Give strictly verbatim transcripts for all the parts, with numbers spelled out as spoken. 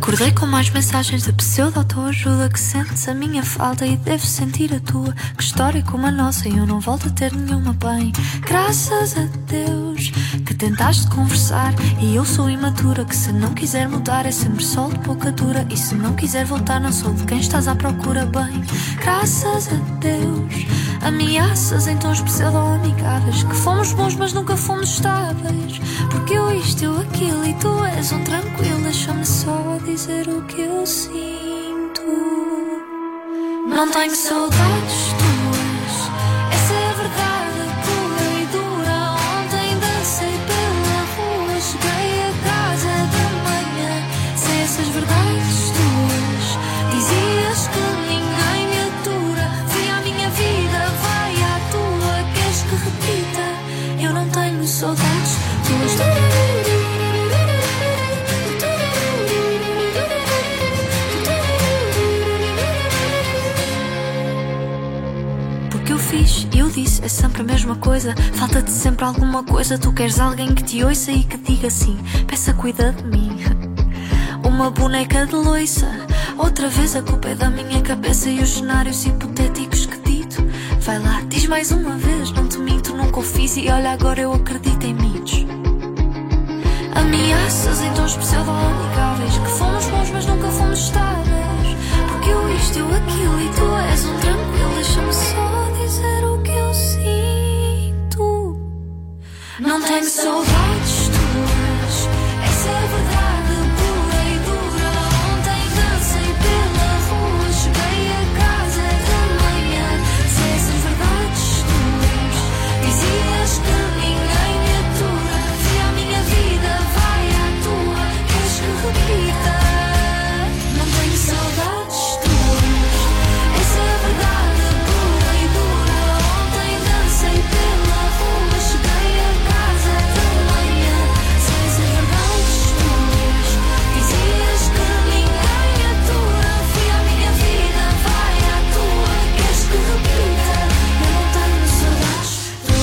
Acordei com mais mensagens de pseudo-autoajuda. Que sentes a minha falta e deves sentir a tua. Que história como a nossa e eu não volto a ter nenhuma bem. Graças a Deus que tentaste conversar e eu sou imatura. Que se não quiser mudar é sempre sol de boca dura. E se não quiser voltar não sou de quem estás à procura bem. Graças a Deus ameaças em tons pseudo-amigáveis. Que fomos bons mas nunca fomos estáveis. Porque eu isto, eu aquilo e tu és um tranquilo. Deixa-me só dizer o que eu sinto. Não tenho saudades tuas, essa é a verdade pura e dura. Ontem dancei pela rua, cheguei a casa de manhã. Sem essas verdades tuas, dizias que ninguém me atura. Fui à minha vida, vai à tua. Queres que repita? Eu não tenho saudades tuas. Eu disse, é sempre a mesma coisa. Falta-te sempre alguma coisa. Tu queres alguém que te ouça e que diga assim: peça, cuida de mim. Uma boneca de loiça. Outra vez a culpa é da minha cabeça e os cenários hipotéticos que dito. Vai lá, diz mais uma vez, não te minto, nunca o fiz. E olha, agora eu acredito em mitos. Ameaças em tons pseudo-amigáveis. Que fomos bons mas nunca fomos estáveis. Porque eu isto, eu aquilo e tu és um tranquilo. Deixa-me só dizer o que eu sinto. Não tenho saudades tuas, essa é a verdade pura e dura. Ontem dancei pela rua, cheguei a casa de manhã. Se essas verdades tuas, dizias que ninguém me atura. Fui à minha vida, vai à tua. Queres que repita? Não tenho saudades tuas, essa é a verdade pura e dura. Ontem dancei pela rua, cheguei a casa de manhã. Se essas verdades tuas, dizias que ninguém me atura. Fui à minha vida, vai à tua. Queres que repita? Eu não tenho saudades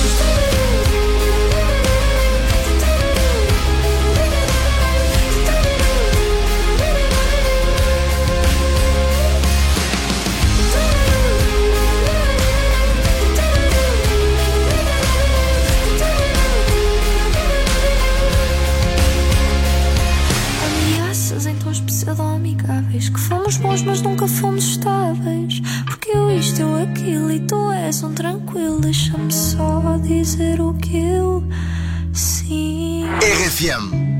ameaças em tons pseudo-amigáveis. Que fomos bons mas nunca fomos estáveis. Porque eu isto, eu aquilo e tu és um tranquilo. Deixa-me só dizer o que eu sinto. R F M.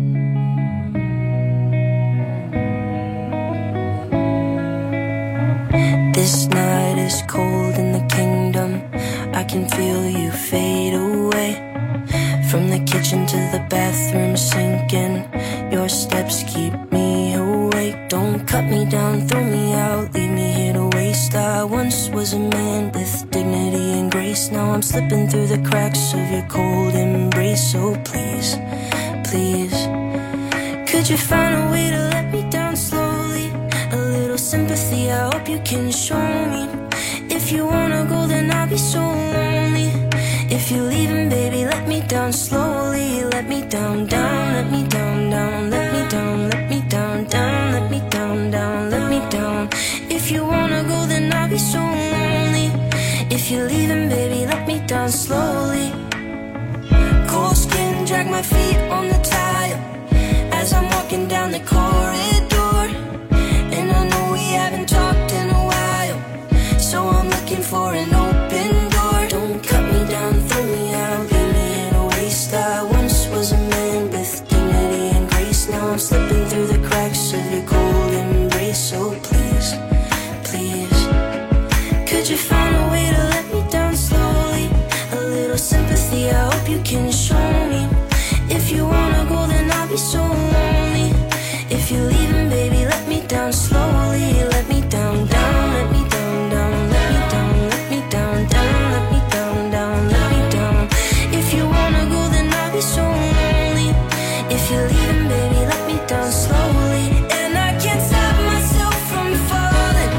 This night is cold in the kingdom. I can feel you fade away. From the kitchen to the bathroom sinking. Your steps keep me awake. Don't cut me down, throw me out, leave me here to waste. I once was a man with dignity and grace. Now I'm slipping through the cracks of your cold embrace. So please, please, could you find a way to let me down slowly? A little sympathy, I hope you can show me. If you wanna go then I'll be so lonely. If you're leaving baby let me down slowly. Let me down, down, let me down, down. Let me down, let me down, down. Let me down, down, let me down. If you wanna go then I'll be so lonely. If you're leaving baby let me down slowly. Cold skin, drag my feet on the tile as I'm walking down the corridor. And I know we haven't talked in a while, so I'm looking for an open door. Don't cut me down, throw me out, leave me in a waste. I once was a man with dignity and grace. Now I'm slipping through the cracks of your cold embrace. So please, please, could you find a way to let me down slowly? A little sympathy, I hope you can show me. If you wanna go then I'll be so lonely. If you're leaving baby let me down slowly. Let me down, down, let me down, down. Let me down, let me down, down. Let me down, down, let me down. If you wanna go then I'll be so lonely. If you're leaving baby let me down slowly. And I can't stop myself from falling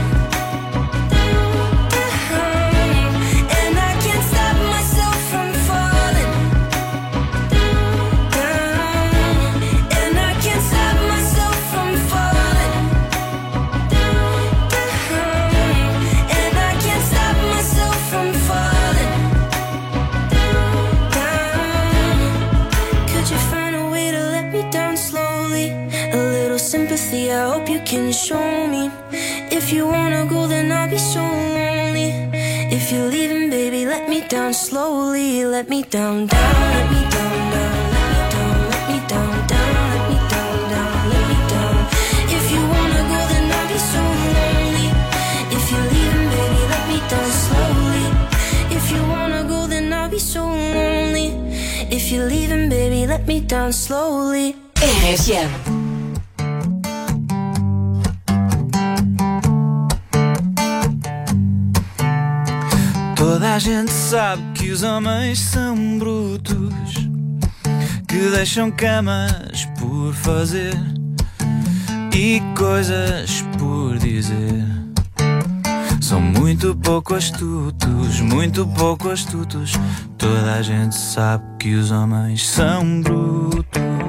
down. And I can't stop myself from falling down. And I can't stop myself from I hope you can show me. If you wanna go, then I'll be so lonely. If you're leaving, baby, let me down slowly. Let me down, down, let me down, down, let me down, let me down, down, let me down, down, let me down. If you wanna go, then I'll be so lonely. If you're leaving, baby, let me down slowly. If you wanna go, then I'll be so lonely. If you're leaving, baby, let me down slowly. R F M. Toda a gente sabe que os homens são brutos, que deixam camas por fazer e coisas por dizer. São muito pouco astutos, muito pouco astutos. Toda a gente sabe que os homens são brutos.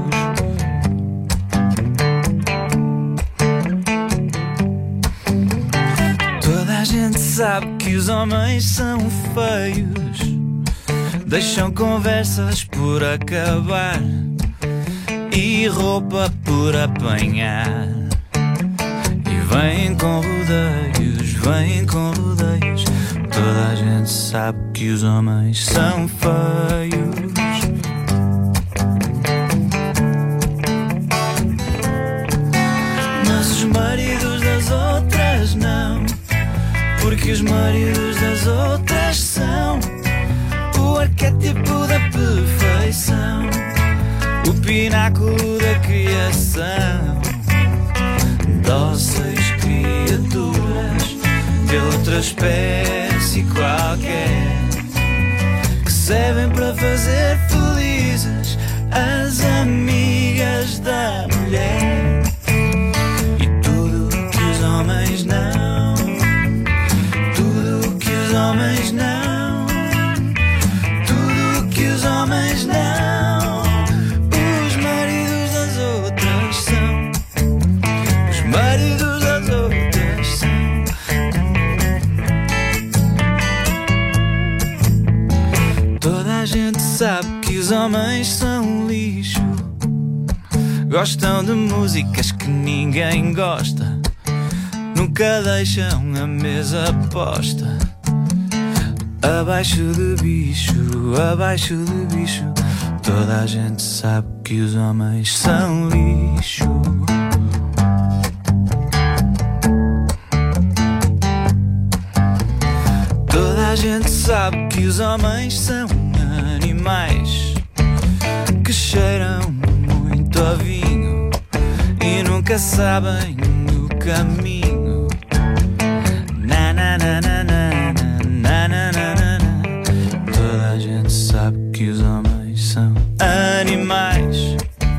Toda a gente sabe que os homens são feios, deixam conversas por acabar e roupa por apanhar. E vêm com rodeios, vêm com rodeios. Toda a gente sabe que os homens são feios. Mas os maridos das outras não, porque os maridos das outras são o arquétipo da perfeição, o pináculo da criação. Dóceis criaturas de outra espécie qualquer, que servem para fazer felizes as amigas da mulher. E tudo o que os homens não, tudo o que os homens não, tudo o que os homens não, os maridos das outras são, os maridos das outras são. Toda a gente sabe que os homens são lixo, gostam de músicas que ninguém gosta, nunca deixam a mesa posta. Abaixo de bicho, abaixo de bicho. Toda a gente sabe que os homens são lixo. Toda a gente sabe que os homens são animais que cheiram muito a vinho e nunca sabem o caminho. Na na na na na na na na na. Toda a gente sabe que os homens são animais.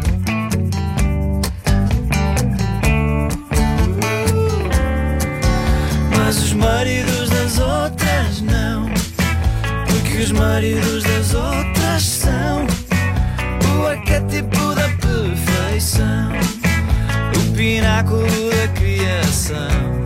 Mas os maridos das outras não, porque os maridos das outras são o arquétipo da perfeição, o pináculo da criação.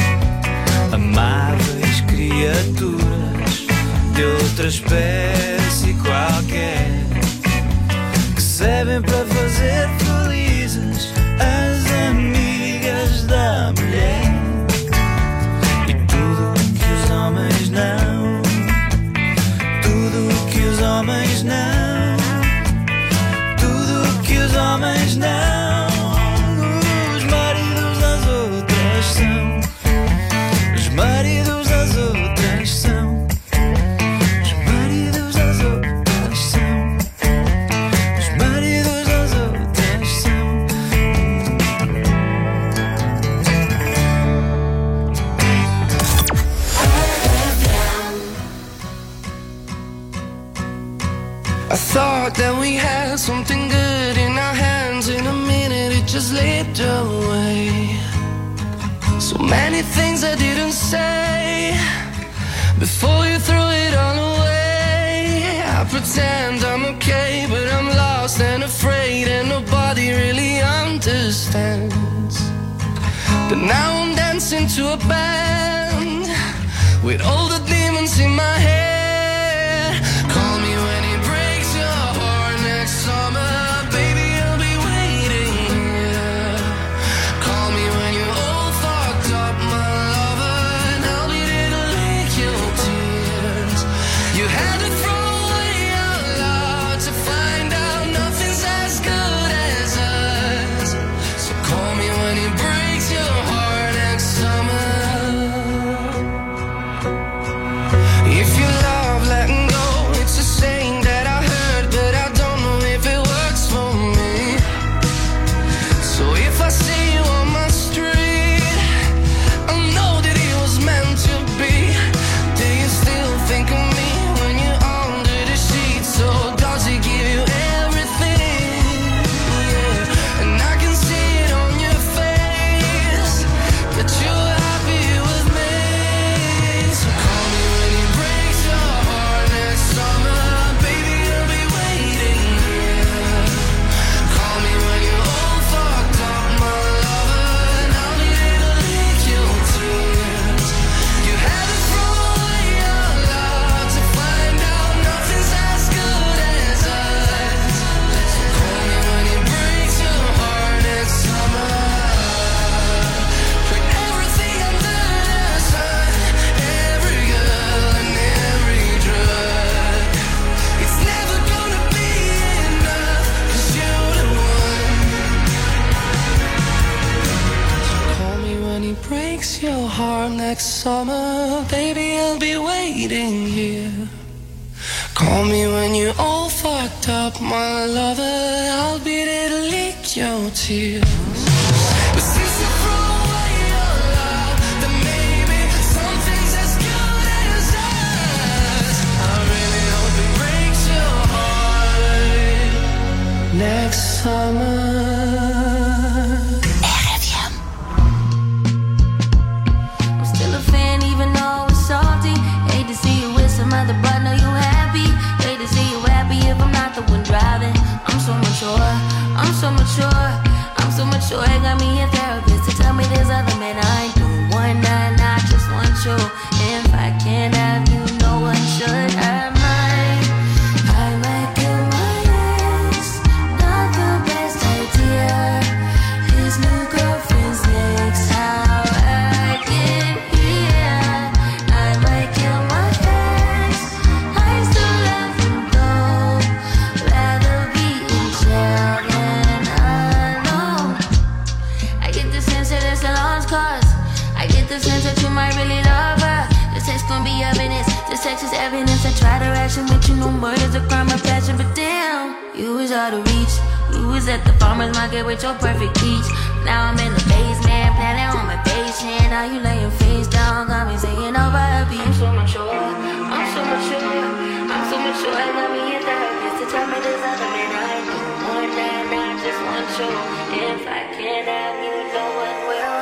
Amáveis criaturas de outra espécie qualquer, que servem para fazer felizes as amigas da mulher. E tudo o que os homens não, tudo o que os homens não, tudo o que os homens não, os maridos das outras são, os maridos das outras são, os maridos das outras são, os maridos das outras são. I thought that we had something good in our hands. In a minute it just slipped away. So many things I didn't say before you threw it all away. I pretend I'm okay, but I'm lost and afraid, and nobody really understands. But now I'm dancing to a band with all the demons in my head. Call me when it breaks your heart next summer, baby, I'll be waiting, yeah. Call me you're all fucked up, my lover, I'll be there to lick your tears. But since you throw away your love, then maybe something's as good as us. I really hope it breaks your heart next summer. Mother, but know you happy. Hate to see you happy if I'm not the one driving. I'm so mature, I'm so mature, I'm so mature. It got me a therapist to tell me there's other men I ain't doing one night, I just want you. If I can't have you, no one should. I might, I might kill my ex. Not the best idea. His new girlfriend's next. How I get here. I might kill my ex. I still love him though. Rather be in jail than alone. I get the sense that it's a lost cause. I get the sense that you might really love her. This text gon' be evidence. This text is evidence. I try to ration with you. No murder's a crime of passion. But damn, you was out of reach. You was at the farmer's market with your perfect peach. Now I'm in the basement, planning on my patient. Now you laying face down, got me singing over a beat. I'm so mature, I'm so mature, I'm so mature. I got me a therapist to tell me there's other men I do. One night, I just want you. If I can't have you, no one will.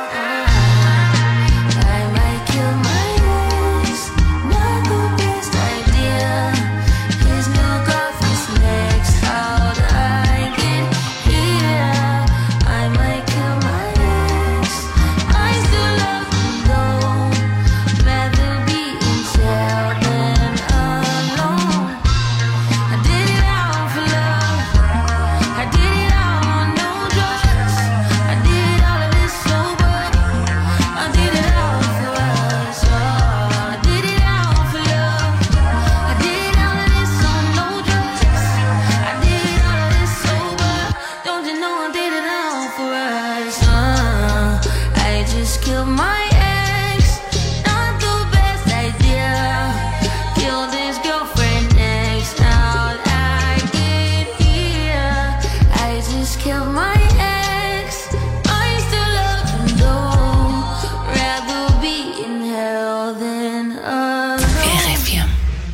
I might kill my ex. Not the best idea. His new girlfriend's next. How'd I get here? I might kill my ex. I still love him though. Rather be in jail than alone. I did it all for love. I did it all on no drugs. I did all of this sober. I did it all for us. Oh, I did it all for love. I did all of this on no drugs. I did all of this sober. Don't you know I did it all for us? Uh, I just killed my ex. Not the best idea. Killed his girlfriend next. How'd I get here? I just killed my ex. I still love him though. Rather be in hell than alone. R F M.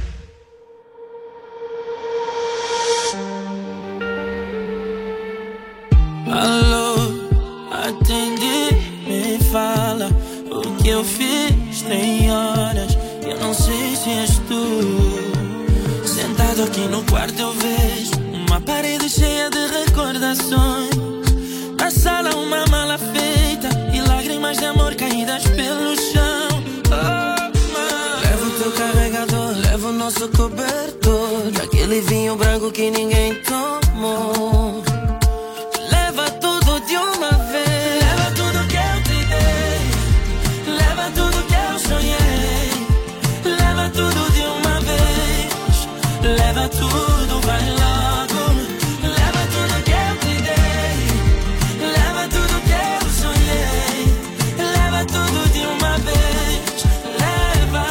Alô, atende, me fala o que eu fiz. Tem horas, eu não sei se és tu. Sentado aqui no quarto eu vejo uma parede cheia de recordações. Na sala uma mala feita e lágrimas de amor caídas pelo chão. Oh, mãe. Leva o teu carregador, leva o nosso cobertor, aquele vinho branco que ninguém tomou. Leva tudo de uma vez. Leva tudo que eu te dei. Leva tudo que eu sonhei. Leva tudo de uma vez. Leva tudo, vai logo. Leva tudo que eu te dei. Leva tudo que eu sonhei. Leva tudo de uma vez. Leva,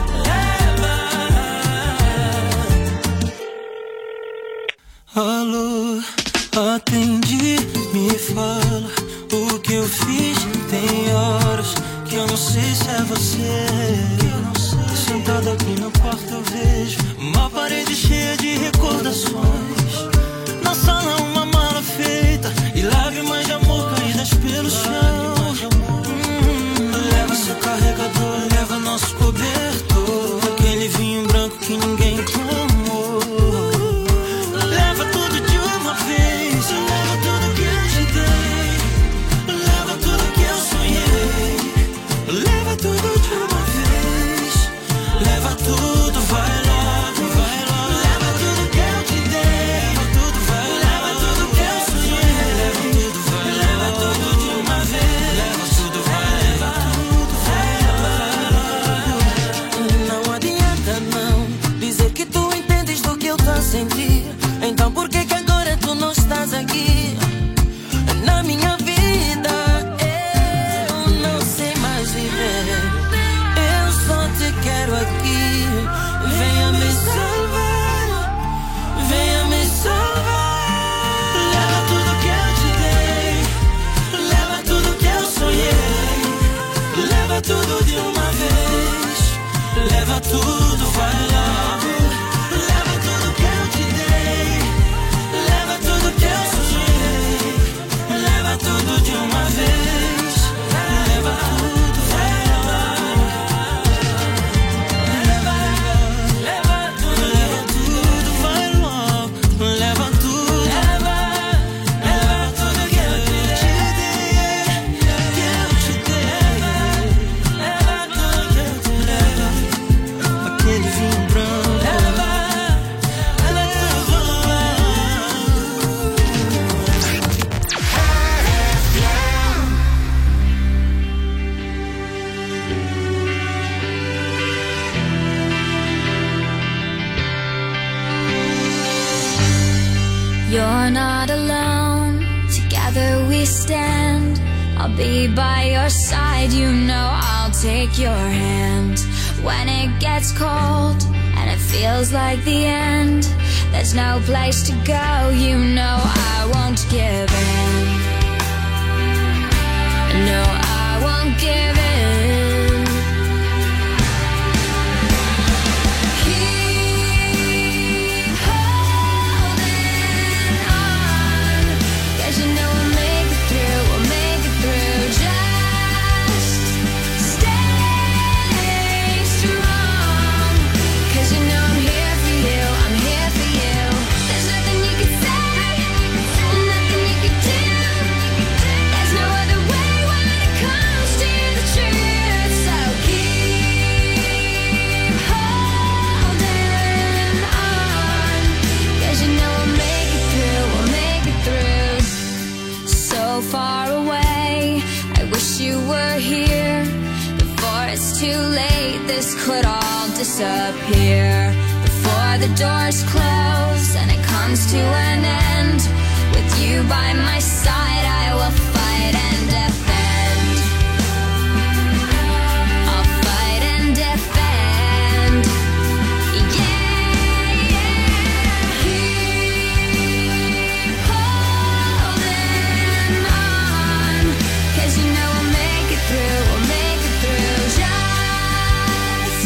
leva. Alô, atende, me fala o que eu fiz. Tem horas que eu não sei se é você. Sentado aqui no quarto eu vejo uma parede cheia de recordações. Na sala uma mala feita e lágrimas de amor caídas pelo chão. Hum, leva seu carregador, leva nosso cobertor, aquele vinho branco que ninguém tomou. Leva tudo de uma vez. Leva tudo que eu te dei. Leva tudo que eu sonhei. Leva tudo de uma vez. Leva tudo, vai logo, vai logo. Leva tudo que eu te dei. You're not alone, together we stand. I'll be by your side, you know I'll take your hand. When it gets cold and it feels like the end, there's no place to go, you know I won't give in. No, I won't give in. Keep holding on, 'cause you know we'll make it through, we'll make it through. Just stay strong, 'cause you know I'm here for you, I'm here for you. There's nothing you can say, nothing you can do. There's no other way when it comes to the truth. So keep holding on, 'cause you know we'll make it through, we'll make it through. So far away, I wish you were here. Before it's too late, this could all disappear. Before the doors close and it comes to an end, with you by my side, I will fight and defend. I'll fight and defend. Yeah, yeah. Keep holding on, 'cause you know we'll make it through, we'll make it through. Just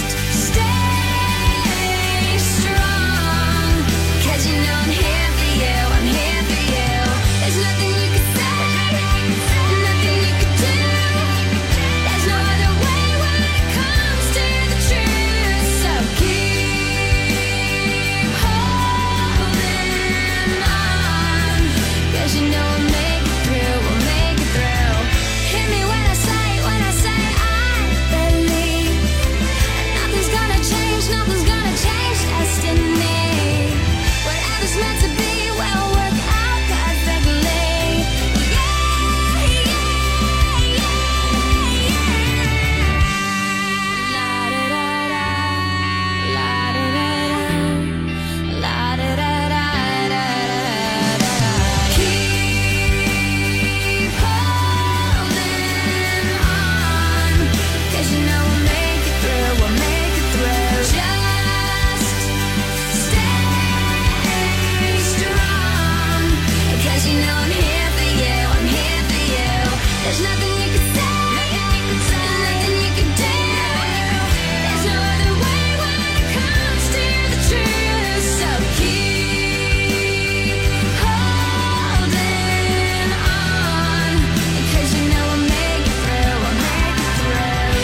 stay strong, 'cause you know I'm here for you, I'm here for you. There's nothing you can say, nothing you can do. There's no other way when it comes to the truth. So keep holding on, 'cause you know we'll make it through, we'll make it through. Hear me when I say, when I say I believe. And nothing's gonna change, nothing's gonna change destiny. Whatever's meant to be will work out perfectly. Yeah, yeah, yeah, yeah. La da da da, la da da da, la da da da da da. Keep holding on, 'cause you know we'll make it through, we'll make it through. Just stay strong, 'cause you know I'm here for you, I'm here for you. There's nothing you can say, nothing you can do. There's no other way when it comes to the truth. So keep holding on, 'cause you know we'll make it through, we'll make it through.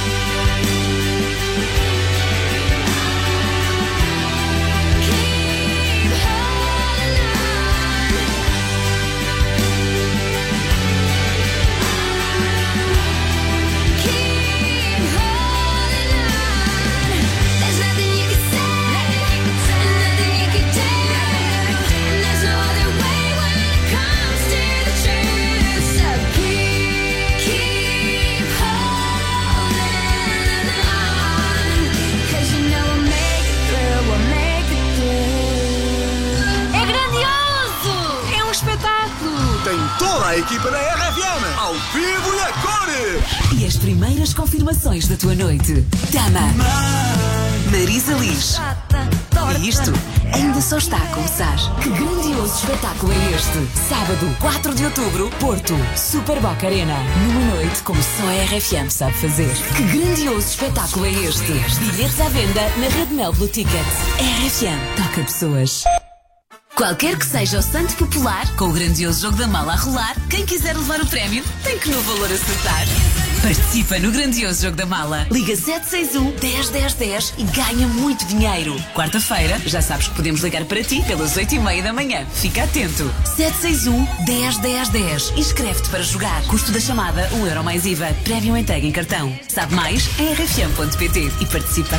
Keep holding on. Keep holding on. There's nothing you can say, nothing you can do. And there's no other way when it comes to the truth. So keep, keep holding on, 'cause you know we'll make it through, we'll make it through. É grandioso! É um espetáculo! Tem toda a equipa da R F M, ao vivo e a cores. E as primeiras confirmações da tua noite. Tama, Marisa Liz. E isto ainda só está a começar. Que grandioso espetáculo é este? Sábado, quatro de outubro, Porto, Super Boca Arena. Numa noite como só a R F M sabe fazer. Que grandioso espetáculo é este? Bilhetes à venda na Rede Mel Blue Ticket. R F M toca pessoas. Qualquer que seja o santo popular, com o grandioso jogo da mala a rolar, quem quiser levar o prémio tem que no valor acertar. Participa no grandioso jogo da mala. Liga sete seis um, dez, dez, dez e ganha muito dinheiro. Quarta-feira, já sabes que podemos ligar para ti pelas oito e meia da manhã. Fica atento. sete seis um, dez, dez, dez. Inscreve-te para jogar. Custo da chamada um euro mais I V A. Prémio entregue em cartão. Sabe mais em r f m ponto p t e participa.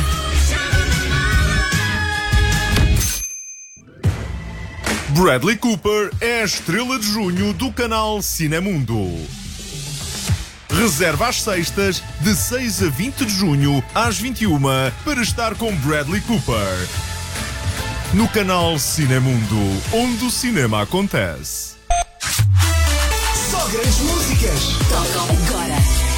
Bradley Cooper é a estrela de junho do canal Cinemundo. Reserva às sextas, de seis a vinte de junho, às vinte e uma, para estar com Bradley Cooper. no canal Cinemundo, onde o cinema acontece. Só grandes músicas. Tocam agora.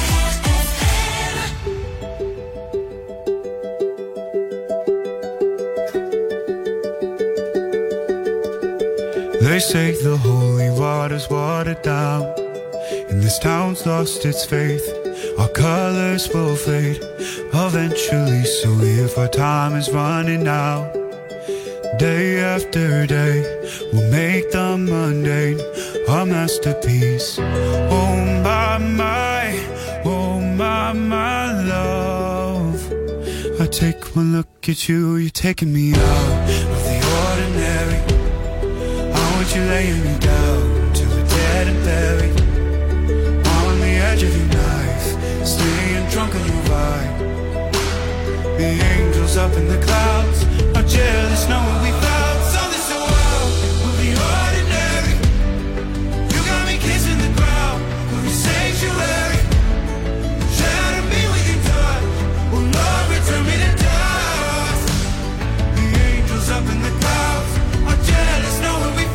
They say the holy water's watered down, and this town's lost its faith. Our colors will fade eventually, so if our time is running out, day after day we'll make the mundane our masterpiece. Oh my, my, oh my, my love, I take one look at you, you're taking me out of the ordinary. You laying me down to the dead and buried, on the edge of your knife, staying drunk on your vibe. The angels up in the clouds are jealous knowing we found something so wild of the ordinary. You got me kissing the ground of your sanctuary. Shatter me with your touch, oh Lord, return me to dust. The angels up in the clouds are jealous knowing we found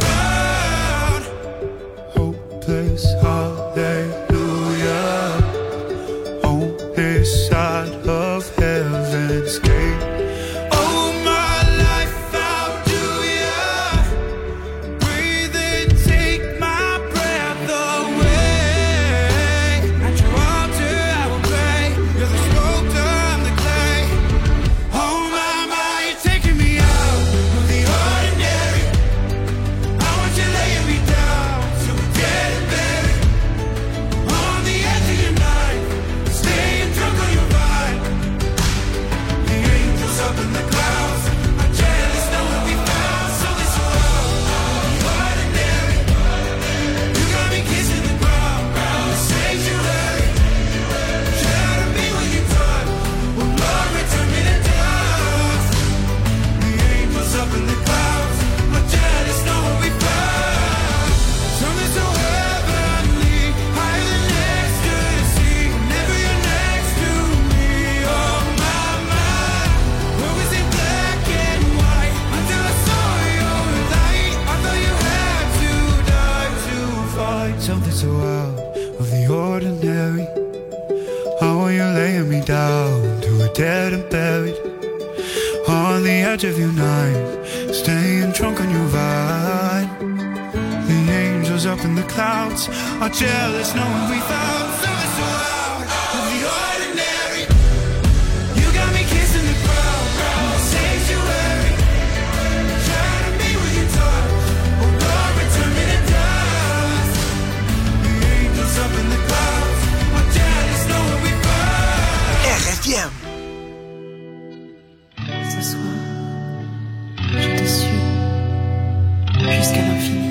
hopeless hallelujah on this side of heaven's gate. Oh my life, how do ya breathe and take my breath away? At your altar I will pray, you're the sculptor, I'm the clay. Oh my, my, you're taking me out of the ordinary. I want you laying me down to a dead and buried, on the edge of your knife, staying drunk on your vine. The angels up in the clouds are jealous knowing we found something so wild, the ordinary. You got me kissing the ground, the sanctuary. Shatter me with your touch, oh Lord, return me to dust. The angels up in the clouds are jealous knowing we found something so heavenly, higher than ecstasy. Whenever you're next to me, oh my, my. What was it, black and white, until I saw your light. I thought you had to die to find something so out of the ordinary. How are you laying me down to a dead and buried, on the edge of your knife, staying drunk on your vine. The angels up in the clouds are jealous knowing we found something so out of the ordinary. You got me kissing the ground, the sanctuary. Shatter me with your touch, oh Lord, return me to dust. The angels up in the clouds are jealous knowing we found. R F M. Ce soir, je te suis jusqu'à l'infini.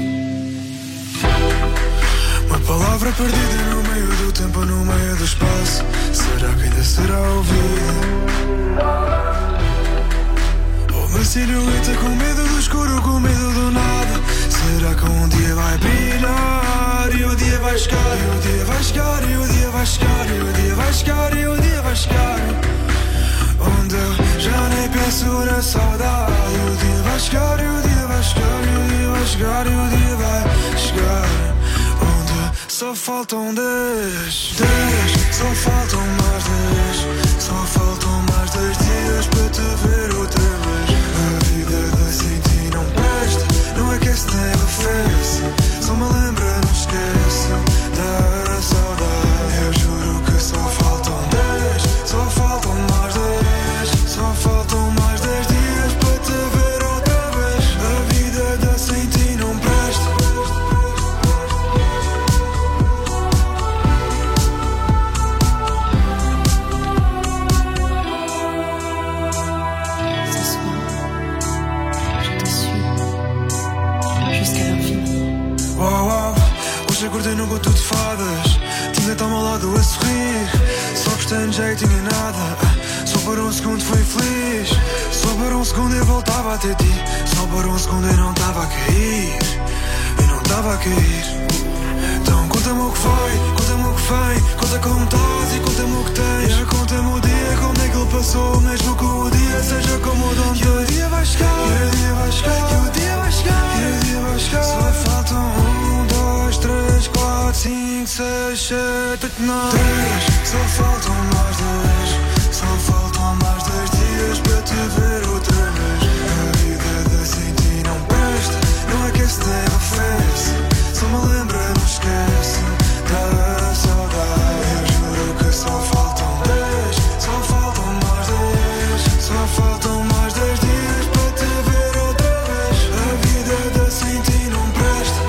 Uma palavra perdida no meio do tempo, no meio do espaço. Será que ainda será ouvida? Oh, uma silhueta com medo do escuro, com medo do nada. Será que um dia vai brilhar? E o dia vai chegar, e o dia vai chegar, e o dia vai chegar, e o dia vai chegar, e o dia vai chegar. Onde eu já nem penso na saudade. E o dia vai chegar, e o dia vai chegar, e o dia vai chegar, e o dia vai chegar. Onde só faltam dez, dez, só faltam mais dez, só faltam mais dez dias para te ver outra vez. A vida da sem ti não presta, não aquece nem arrefece, só me lembra, não esquece da saudade. Eu juro que só faltam dez, só faltam mais dez, só faltam mais dez dias para te ver outra vez. A vida da sem ti não presta. Ce soir, je te suis jusqu'à l'infini. Oh, oh, hoje acordei num conto de fadas, tinha tão ao lado a sorrir, só que tem jeito nem nada. Só por um segundo fui feliz, só por um segundo eu voltava até ti, só por um segundo eu não estava a cair, eu não estava a cair. Então conta-me o que foi, conta-me o que vem. Conta como estás e conta-me o que tens. Já conta-me o dia, como é que ele passou. Mesmo que o dia seja como o dono. E o dia vai chegar, e o dia vai chegar, e o dia vai chegar, e o dia vai chegar. Só faltam um, dois, três, quatro, cinco, seis, sete, oito, nove. Três, só faltam mais dois. Só faltam mais dois dias para te ver outra vez. A vida de sem ti não presta. Não aquece nem arrefece. Só me lembra, não esquece da saudade. Eu juro que só faltam dez. Só faltam mais dez. Só faltam mais dez dias para te ver outra vez. A vida de sem ti não presta.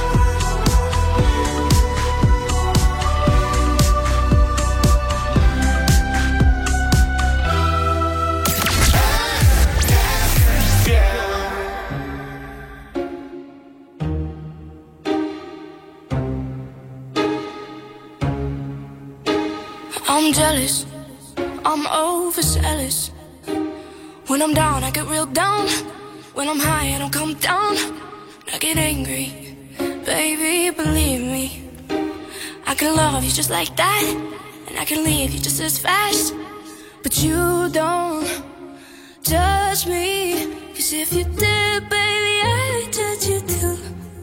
I'm jealous, I'm overzealous. When I'm down, I get real down. When I'm high, I don't come down. I get angry, baby, believe me. I can love you just like that, and I can leave you just as fast. But you don't judge me, 'cause if you did, baby, I'd judge you too.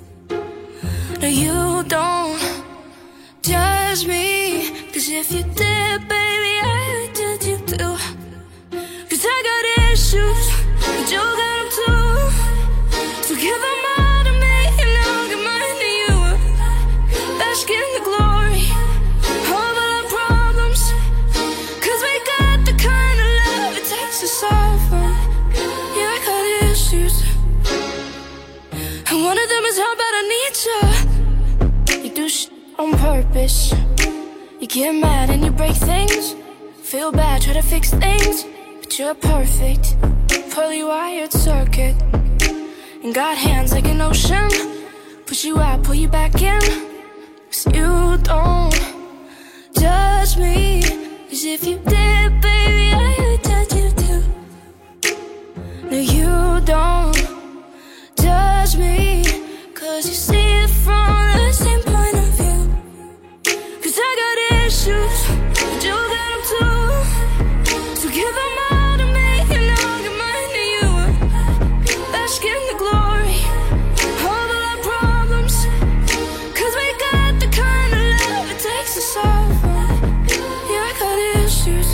No, you don't judge me, 'cause if you did, baby, I'd judge you too. 'Cause I got issues, and you got them too. So give them all to me, and I'll give mine to you. Bask in the glory of all our problems, 'cause we got the kind of love it takes to solve them. Yeah, I got issues, and one of them is how bad I need you. You do shit on purpose. You get mad and you break things. Feel bad, try to fix things. But you're perfect, poorly wired circuit. And got hands like an ocean. Push you out, pull you back in. 'Cause you don't judge me. 'Cause if you did, baby, I would judge you too. No, you don't judge me, 'cause you see it from the same point of view. 'Cause I got issues, but you got them too. So give them all to me, and I'll give mine to you. Bask in the glory of all our problems, 'cause we got the kind of love it takes to solve them. Yeah, I got issues,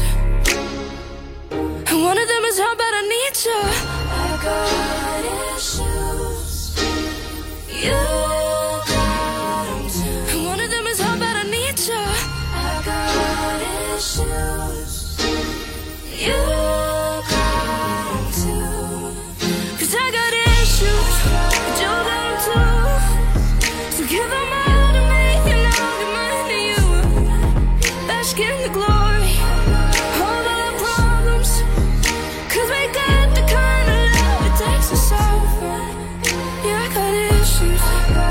and one of them is how bad I need you. I got issues, you got them too. And one of them is how bad I need you. I got issues, you got them too. 'Cause I got issues, but you got them too. So give them all to me, and I'll give mine to you. Bask in the glory of all our problems, 'cause we got the kind of love it takes to solve them. Yeah, I got issues,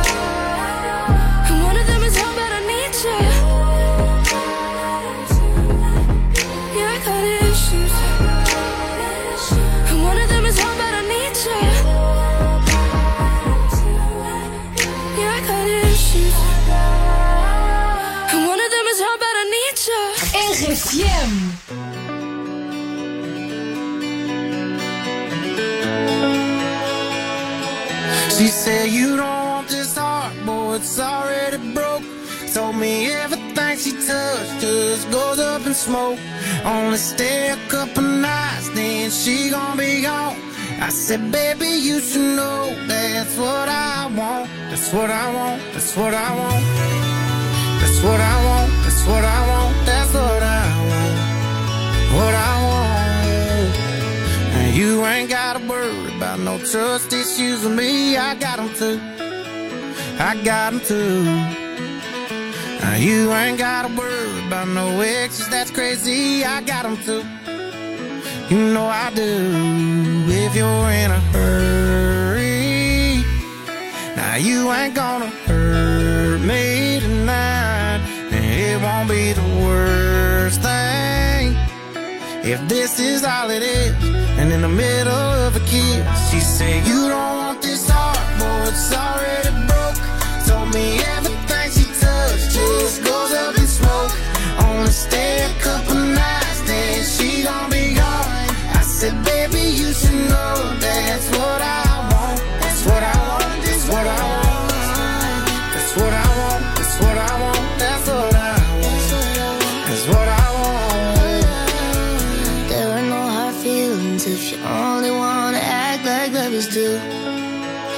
and one of them is how bad I need you. Yeah, I got issues, and one of them is how bad I need you. Yeah, I got issues, and one of them is how bad I need you. R F M. She said you don't want this heart, boy, it's already broke. Told me everything she touched just goes up in smoke. Only stay a couple nights, then she gon' be gone. I said, baby, you should know that's what I want. That's what I want, that's what I want. That's what I want, that's what I want. That's what I want, what I want. And you ain't gotta worry about no trust issues with me. I got them too, I got them too. Now you ain't gotta worry about no exes, that's crazy. I got them too, you know I do. If you're in a hurry, now you ain't gonna hurt me tonight. And it won't be the worst thing if this is all it is. And in the middle of a kiss, she said, you don't want this heart, boy, it's already broke. Told me everything she touched just goes up in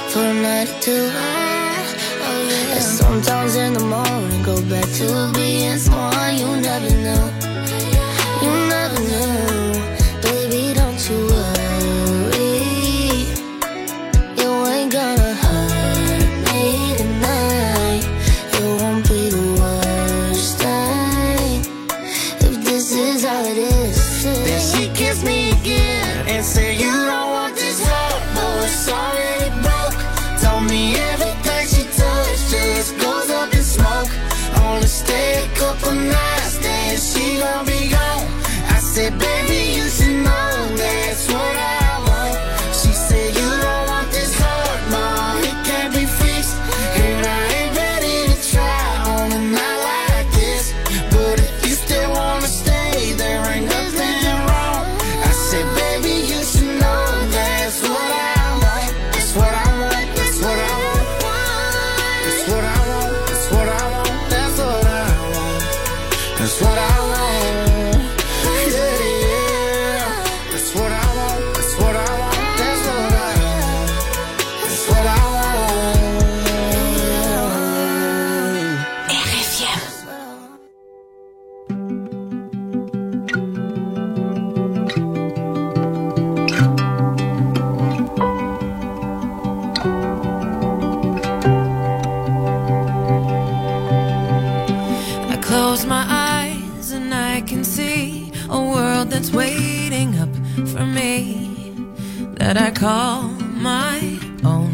for a night or two. Oh, yeah. And sometimes in the morning, go back to being someone you never knew. You never knew. Baby, don't you worry. You ain't gonna hurt me tonight. It won't be the worst thing if this is all it is. Then she kissed me again and said, you don't want this heart, but it's already broke. Told me everything she touched just goes up in smoke. Only stay a couple nights, then she gon' be gone. I said, baby, you should know that's what I want. She said, you don't want this heart, Mom, it can't be fixed. And I ain't ready to try on a night like this. But if you still wanna stay, there ain't nothing wrong. I said, baby, you should know that's what I want. That's what I want, that's what I want. That's what I want, that's what I want. That's what I want. That's what I want. Yeah, yeah. That's what I want, that's what I want. That's what I want. That's what I want. R F M. I close my eyes and I can see a world that's waiting up for me, that I call my own.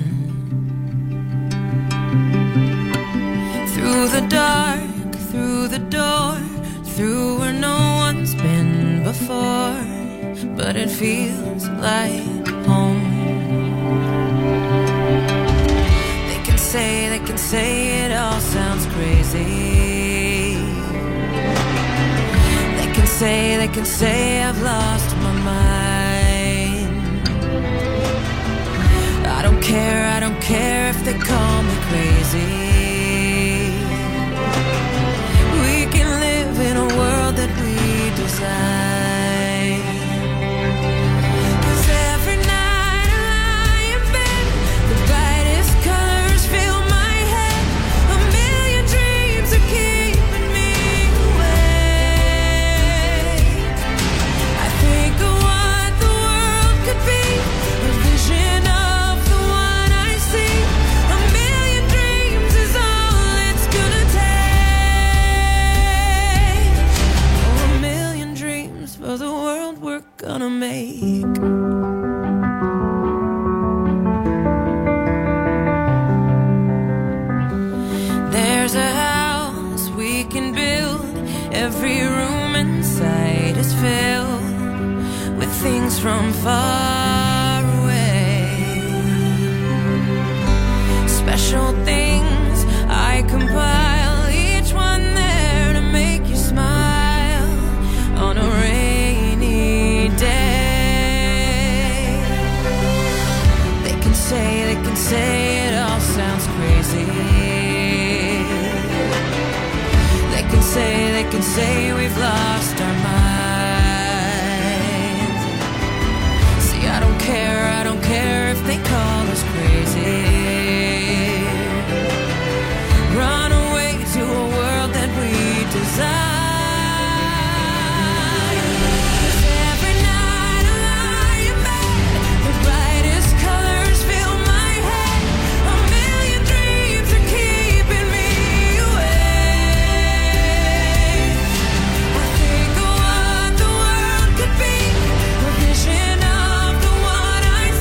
Through the dark, through the door, through where no one's been before, but it feels like home. They can say, they can say it all sounds crazy. They can say, they can say I've lost my mind. I don't care, I don't care if they call me crazy. We can live in a world that we design. 'Cause every night I lie in bed, the brightest colors fill my head. A million dreams are keeping me awake. I think of what the world could be, a vision of the one I see. A million dreams is all it's gonna take. Oh, a million dreams for the world we're gonna make. There's a house we can build. Every room inside is filled with things from far away. Special things I compile, each one there to make you smile on a rainy day. They can say, they can say it all sounds crazy. They can say, they can say we've lost our minds. See, I don't care, I don't care if they call us crazy. Run away to a world that we desire. Every night I lie in bed, the brightest colors fill my head. A million dreams are keeping me awake. I think of what the world could be, a vision of the one I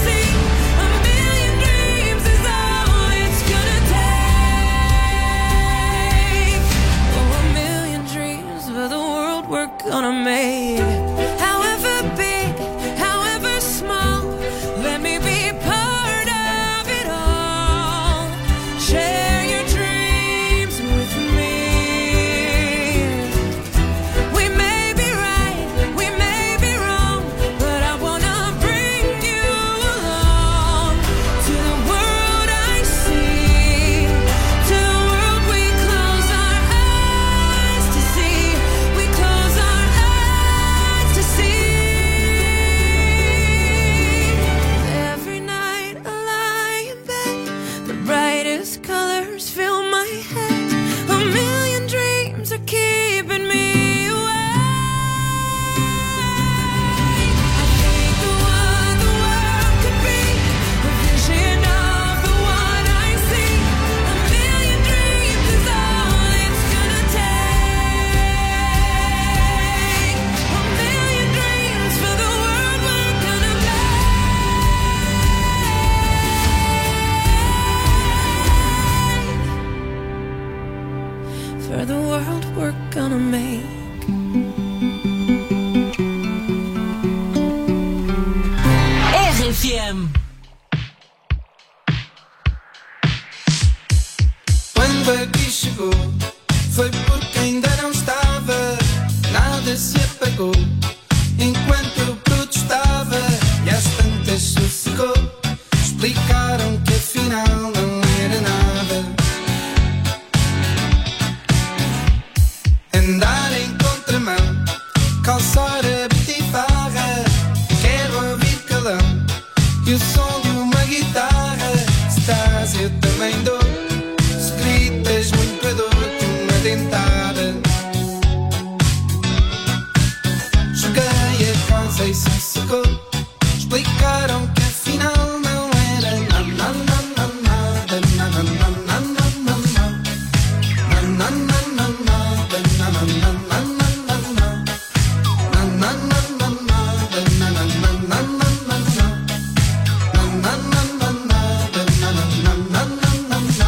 brightest colors fill my head. A million dreams are keeping me awake. I think the one the world could be, a vision of the one I see. A million dreams is all it's gonna take. A million dreams for the world we're gonna make. For the world we're gonna make. R F M. Quando aqui chegou, foi porque ainda não estava, nada se apagou, enquanto eu protestava, e às tantas sossegou, explicaram que afinal não era nada. Andar em contramão, calçar a bitifarra, quero ouvir calão, e o som de uma guitarra. Se estás eu também dou, se gritas muito eu dou-te uma dentada. Joguei a casa e sossegou, explicaram que afinal não era na na na na nada, na na na na na na na na na na nada, na na na na na na na na na na nada, na na na na na na na na na na nada, na na na na na na na.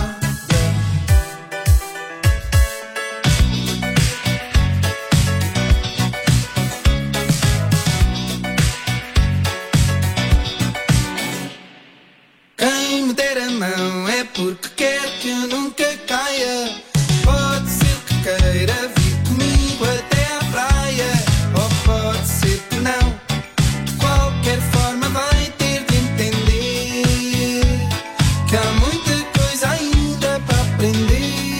Quem me der a mão é porque quer que eu nunca caia. Pode ser que queira vir comigo até à praia, ou pode ser que não. De qualquer forma vai ter de entender que há muita coisa ainda para aprender.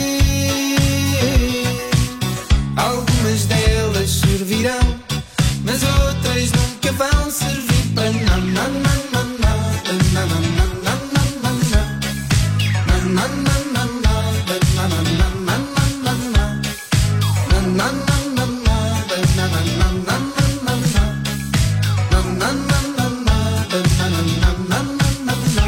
Algumas delas servirão, mas outras nunca vão servir para não, não, não, não, nada, não, não, não, não, não, não, não. Na na na na nada, na na na na na na na. Na na na na nada, na na na na na na na. Na na na na nada, na na na na na na na.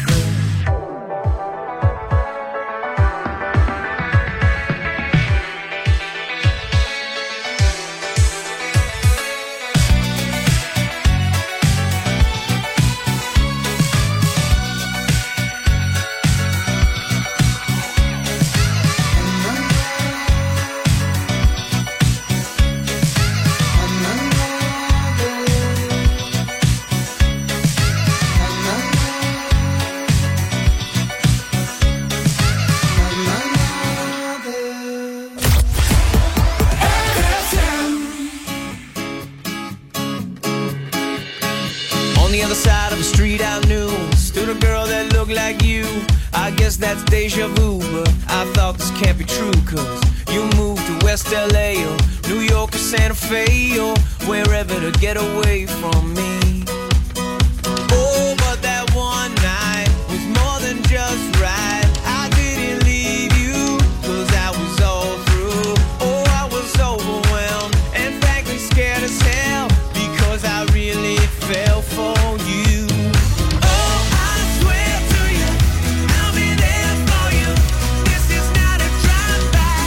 On the other side of the street I knew stood a girl that looked like you. I guess that's deja vu, but I thought this can't be true, cause you moved to West L A or New York or Santa Fe or wherever to get away from me. Oh, but that one night was more than just right. I didn't leave you, cause I was all through. Oh, I was overwhelmed and frankly scared as hell, because I really fell for you. Oh, I swear to you, I'll be there for you. This is not a drive-by.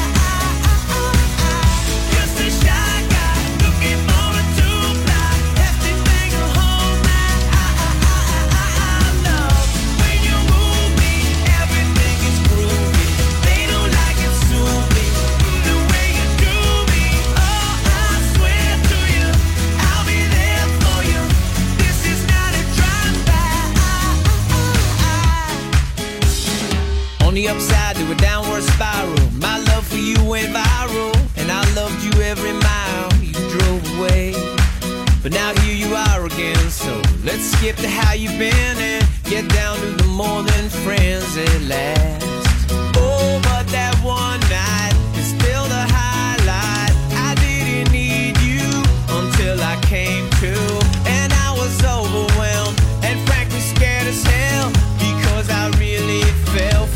Just a shy guy looking for a two-ply. Hefty thing to hold my love. When you move me, everything is groovy. They don't like it, sue me the way you do me. Oh, I swear to you, I'll be there for you. This is not a drive-by. On the upside to a downward spiral, my love for you went viral, and I loved you every mile you drove away. But now here you are again, so let's skip to how you've been and get down to the more than friends at last. Oh, but that one night is still the highlight. I didn't need you until I came to, and I was overwhelmed and frankly scared as hell, because I really fell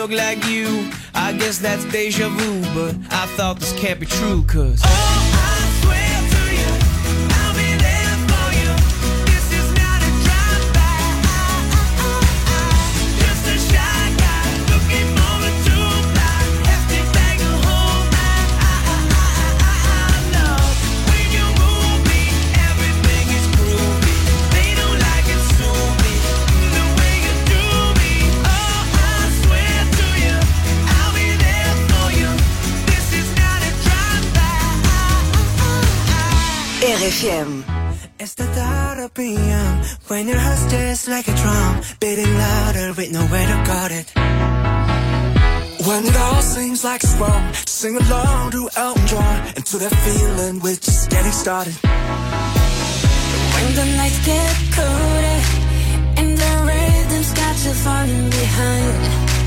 look like you. I guess that's deja vu, but I thought this can't be true, cause oh, I swear to you, I'll be there for you. This is not a drive-by. Just a shy guy looking for a two-fly. Hefty bag of home. I know when you move me, everything is groovy. They don't like it, sue me the way you do me. Oh, I swear to you, I'll be there for you. This is not a drive-by. R F M. It's the thought of being young when your heart's just like a drum, beating louder with nowhere to guard it. When it all seems like it's wrong, sing along to Elton John and to that feeling we're just getting started. When the nights get colder and the rhythm's got you falling behind,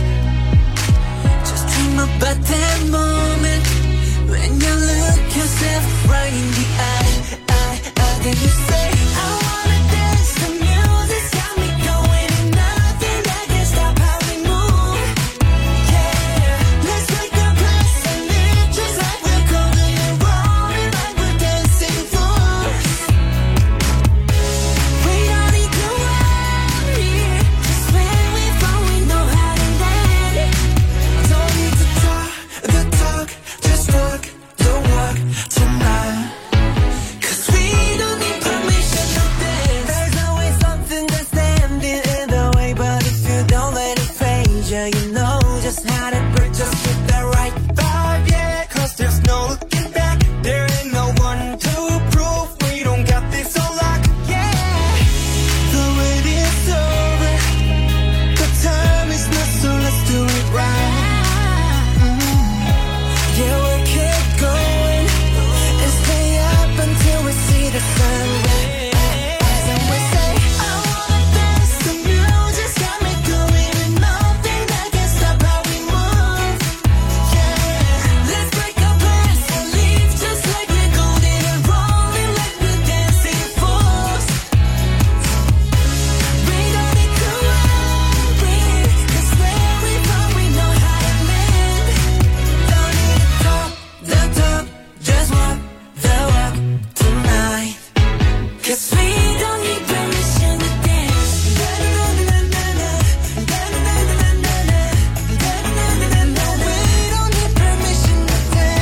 Just dream about that moment when you look yourself right in the eye, eye, eye. Then you say, I wanna dance, the music's got me going, and nothing that can stop how we move. Yeah, let's make a place and live just like we're golden and rolling like we're dancing fools. we don't need to worry, just when we fall we know how to land. Don't need to talk the talk, just walk the walk tonight. 'Cause we don't need permission to dance. There's always something that's standing in the way, but if you don't let it phase you, you know just how to break. Just get that right vibe, yeah. 'Cause there's no looking back. There ain't no one to prove we don't got this on lock. Yeah, the wait is over. The time is not, so let's do it right. Yeah, we'll keep going and stay up until we see the sunrise. And we say, I wanna dance, the music's got me going, and nothing that can stop how we move. Yeah, let's break our plans and leave just like we're golden and rolling like we're dancing fools. We don't need to worry, 'cause where we fall we know how to land. Don't need to talk the talk, just walk the walk tonight. 'Cause we don't need permission to dance. We don't need permission to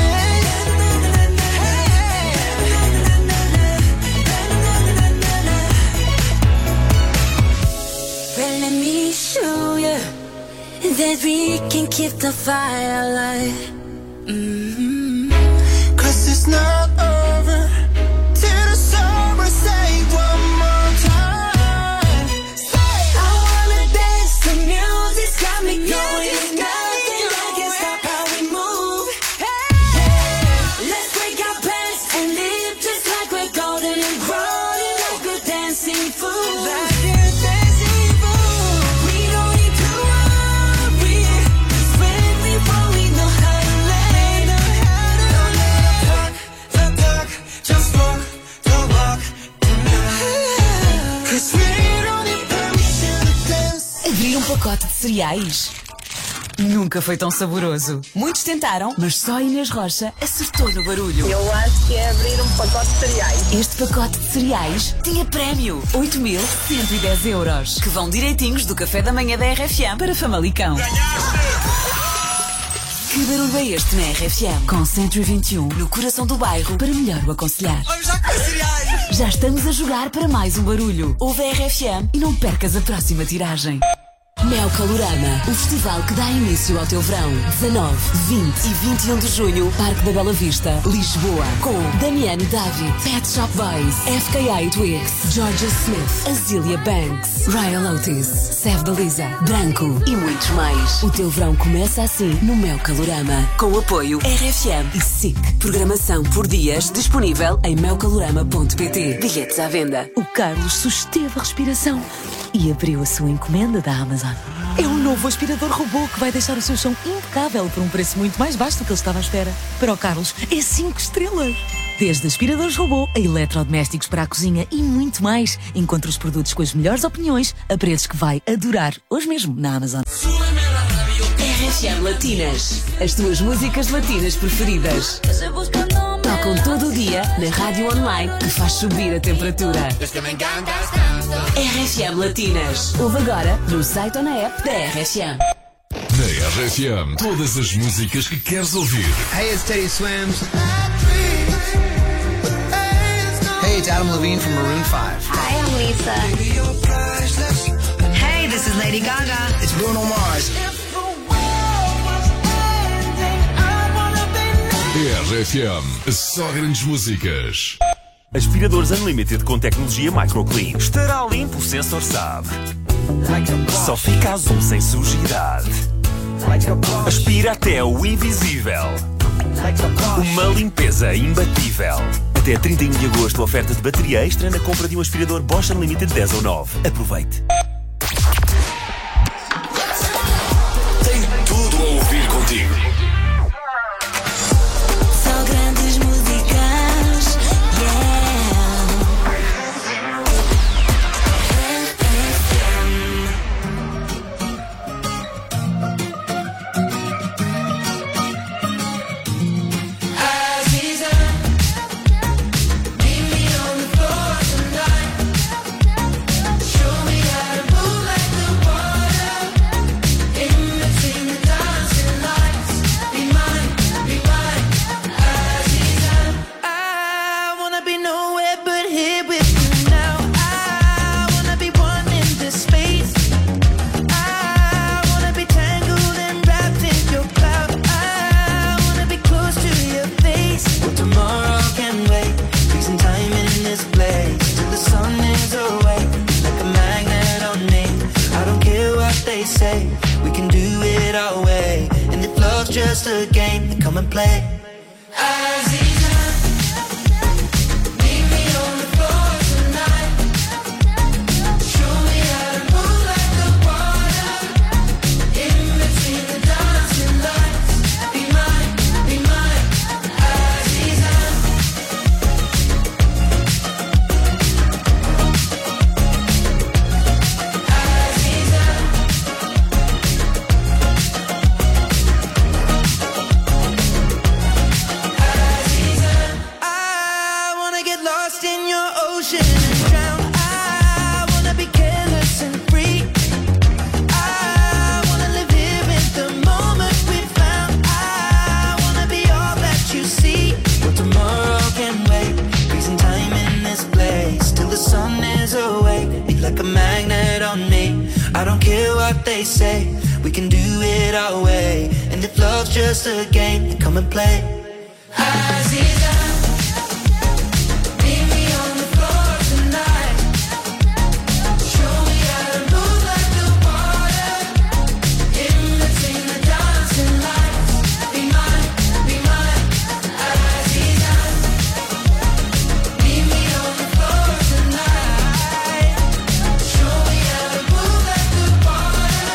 dance. Well, let me show you that we can keep the fire alive. Mm-hmm. 'Cause it's not over till the summer. Say one more time. Say, I wanna dance, the music's got me going, nothing that can stop how we move. Yeah, let's break our plans and live just like we're golden and rolling like we're dancing fools. Like we're dancing fools. We don't need to worry, 'cause when we fall we know how to land. Don't let it talk the talk, just walk the walk tonight. 'Cause we don't need permission to dance. Abrir um pacote de cereais nunca foi tão saboroso. Muitos tentaram, mas só a Inês Rocha acertou no barulho. Eu acho que é abrir um pacote de cereais. Este pacote de cereais tinha prémio: oito mil cento e dez euros, que vão direitinhos do café da manhã da R F M para Famalicão. Que barulho é este na R F M? Com cento e vinte e um no coração do bairro para melhor o aconselhar. Vamos já com cereais! Já estamos a jogar para mais um barulho. Ouve a R F M e não percas a próxima tiragem. Mel Calorama, o festival que dá início ao teu verão. dezanove, vinte e vinte e um de junho, Parque da Bela Vista, Lisboa. Com Damiano David, Pet Shop Boys, F K A Twigs, Georgia Smith, Azealia Banks, Ryan Otis, Sev da Lisa, Branco e muitos mais. O teu verão começa assim no Mel Calorama. Com o apoio R F M e S I C. Programação por dias disponível em mel calorama ponto pt. Bilhetes à venda. O Carlos susteve a respiração e abriu a sua encomenda da Amazon. É um novo aspirador robô que vai deixar o seu chão impecável por um preço muito mais baixo do que ele estava à espera. Para o Carlos, é cinco estrelas. Desde aspiradores robô a eletrodomésticos para a cozinha e muito mais. Encontre os produtos com as melhores opiniões a preços que vai adorar hoje mesmo na Amazon. R R F M Latinas. As tuas músicas latinas preferidas. Tocam todo o dia na rádio online que faz subir a temperatura. R F M Latinas. Ouve agora no site ou na app da R F M. Na R F M, todas as músicas que queres ouvir. Hey, it's Teddy Swims. Hey, it's Adam Levine from Maroon five. Hi, I'm Lisa. Hey, this is Lady Gaga. It's Bruno Mars. R F M, só grandes músicas. Aspiradores Unlimited com tecnologia MicroClean. Estará limpo, o sensor sabe. Só fica azul sem sujidade. Aspira até o invisível. Uma limpeza imbatível. Até trinta e um de agosto, oferta de bateria extra na compra de um aspirador Bosch Unlimited dez ou nove. Aproveite. Tem tudo a ouvir contigo. Só grandes músicas, just a game, then come and play. They say we can do it our way, and if love's just a game, then come and play. Aziza, meet me on the floor tonight. Show me how to move like the water in between the dancing lights. Be mine, be mine, Aziza. Meet me on the floor tonight. Show me how to move like the water.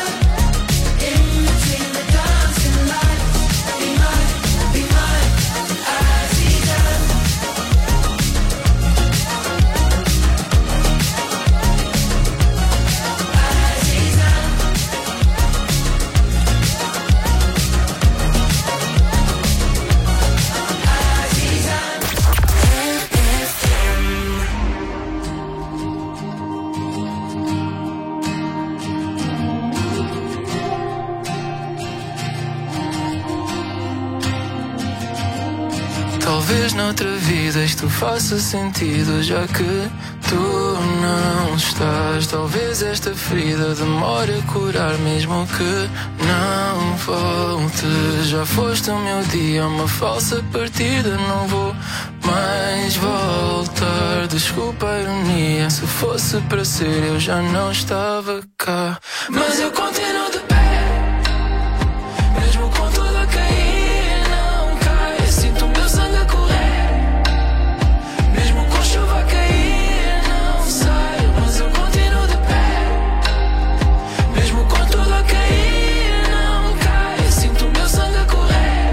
Talvez noutra vida isto faça sentido, já que tu não estás. Talvez esta ferida demore a curar, mesmo que não voltes. Já foste o meu dia, uma falsa partida. Não vou mais voltar. Desculpa a ironia, se fosse para ser eu já não estava cá. Mas eu continuo de pé, mesmo com tudo a cair, não cai. Sinto o meu sangue a correr, mesmo com chuva a cair, não sai. Mas eu continuo de pé, mesmo com tudo a cair, não cai. Sinto o meu sangue a correr,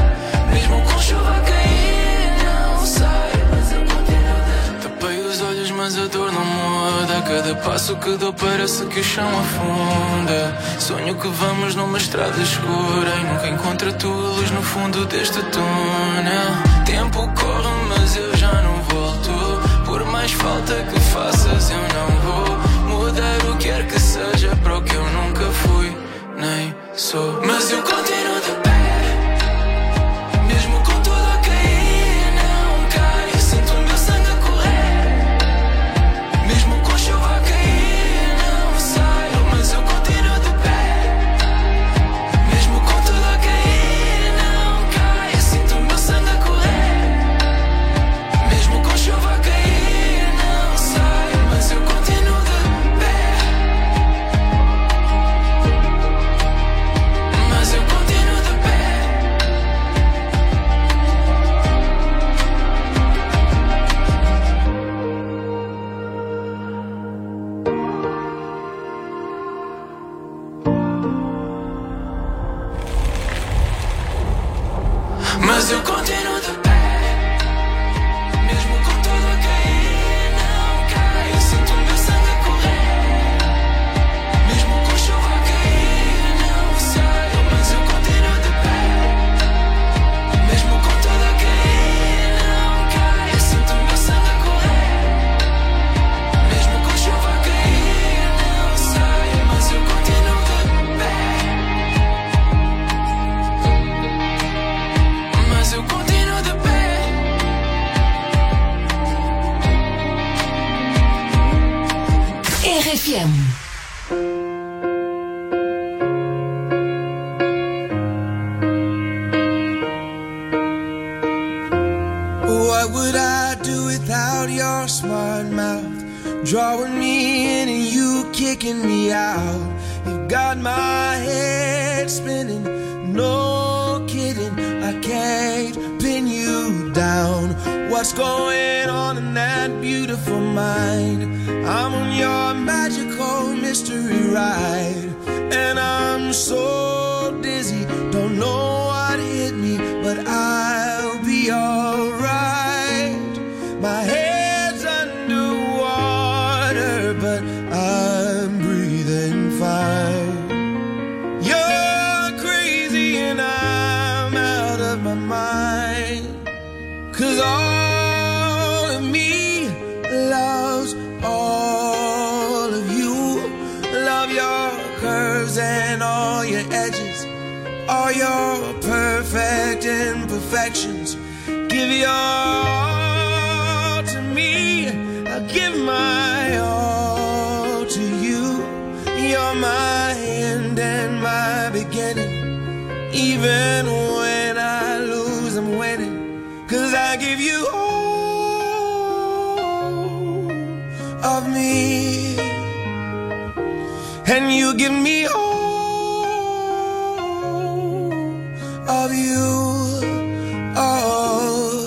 mesmo com chuva a cair, não sai. Mas eu continuo de pé. Tapei os olhos, mas a dor não muda. A cada passo que dou parece que o chão afunda. Sonho que vamos numa estrada escura e nunca encontro a tua luz no fundo deste túnel. Tempo corre, mas eu já não volto. Por mais falta que faças, eu não vou mudar o que quer que seja para o que eu nunca fui, nem sou. Mas eu continuo de pé. Mas eu continuo de pé. Mesmo com tudo a cair, não cai. Eu sinto o meu sangue a correr. Mesmo com chuva a cair, não saio. Mas eu continuo de pé. Mesmo com tudo a cair, não cai. Eu sinto o meu sangue a correr. Mesmo com chuva a cair, não saio. Mas eu continuo de pé. Mas eu continuo de pé. R F M. What would I do without your smart mouth? Drawing me in and you kicking me out. You got my head spinning, no kidding. I can't pin you down. What's going on in that beautiful mind? I'm on your magical mystery ride, and I'm so dizzy, don't know what hit me, but I'll be alright. My head's underwater, but I'm breathing fine. You're crazy and I'm out of my mind, 'cause all of me loves all of you. Love your curves and all your edges, all your perfect imperfections. Give your all to me, I give my all to you. You're my end and my beginning. Even when I lose, I'm winning, 'cause I give you all of me, and you give me all of you. Oh,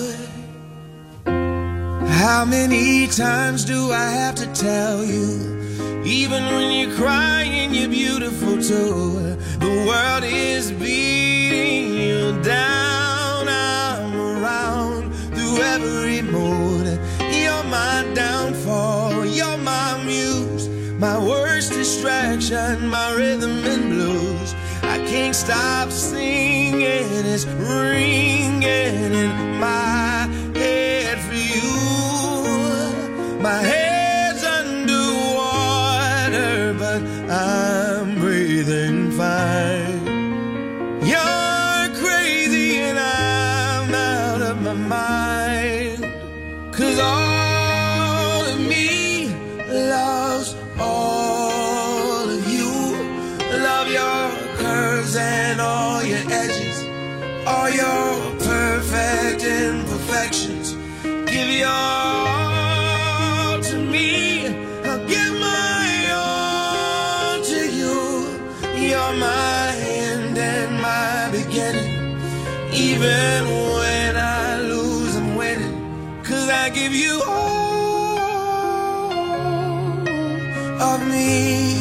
how many times do I have to tell you? Even when you're crying, you're beautiful too. The world is beating you down. I'm around through every mood. You're my downfall, you're my muse, my worst distraction, my rhythm and blues. I can't stop singing, it's ringing in my head for you. My head's underwater, but I'm breathing fine. You're crazy and I'm out of my mind, 'cause all of me loves all of you. Love your curves and all your edges, all your perfect imperfections. Give your all to me, I'll give my all to you. You're my end and my beginning. Even when I lose, I'm winning, 'cause I give you all of me,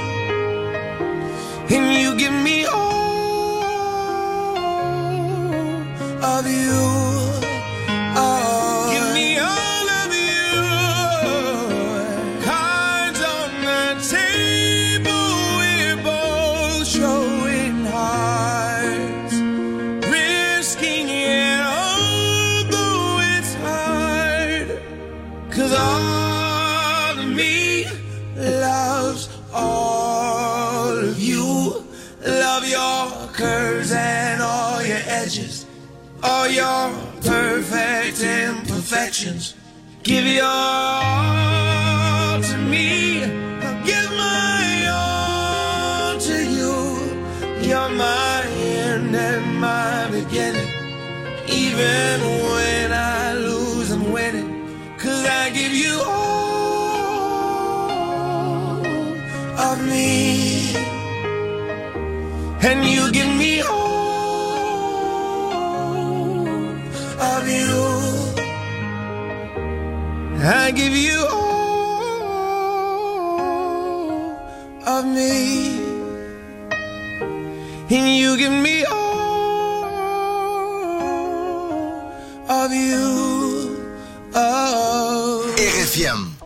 and you give me all of you. Oh, give me all of you. me loves all of you. Love your curves and all your edges, all your perfect imperfections. Give your all to me, I'll give my all to you. You're my end and my beginning. Even when I lose, I'm winning. 'Cause I give you all of me, and you give me all of you. I give you all of me, and you give me all of you. Oh. R F M.